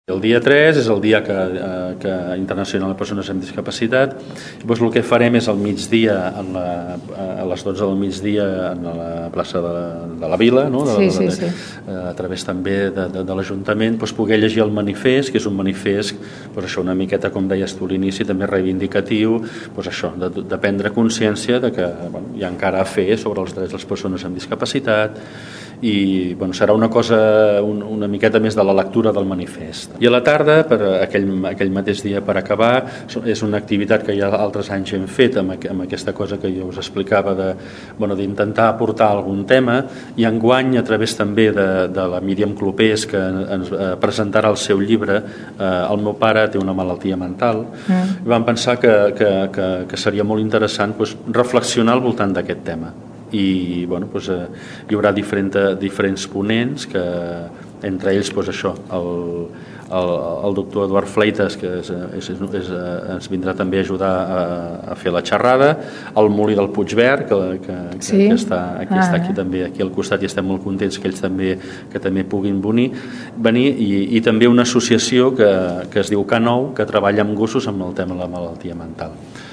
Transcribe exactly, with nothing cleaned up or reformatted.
El dia tres és el dia que, eh, que internacional de persones amb discapacitat. Llavors el que farem és al migdia, en la, a les dotze del migdia, en la plaça de, de la Vila, no? de, sí, sí, de, sí. a través també de, de, de l'Ajuntament, doncs poder llegir el manifest, que és un manifest doncs això, una miqueta, com deies tu a l'inici, també reivindicatiu, doncs això, de, de prendre consciència de que bueno, hi ha encara a fer sobre els drets de les persones amb discapacitat, i bueno, serà una cosa un, una miqueta més de la lectura del manifest. I a la tarda, per aquell, aquell mateix dia per acabar, és una activitat que ja altres anys hem fet amb, amb aquesta cosa que jo us explicava de, bueno, d'intentar aportar algun tema, i enguany a través també de, de la Míriam Clopés, que ens eh, presentarà el seu llibre eh, El meu pare té una malaltia mental, mm. i vam pensar que, que, que, que seria molt interessant doncs, reflexionar al voltant d'aquest tema. I bueno, doncs, eh, hi haurà diferent, diferents ponents que, entre ells doncs, això, el, el, el doctor Eduard Fleitas, que és, és, és, és, ens vindrà també a ajudar a, a fer la xerrada, el Molí del Puigverd, que, que, sí? que, que està, aquí, ah, està aquí, eh? també, aquí al costat, i estem molt contents que ells també, que també puguin venir, venir i, i també una associació que, que es diu K nou, que treballa amb gossos amb el tema de la malaltia mental.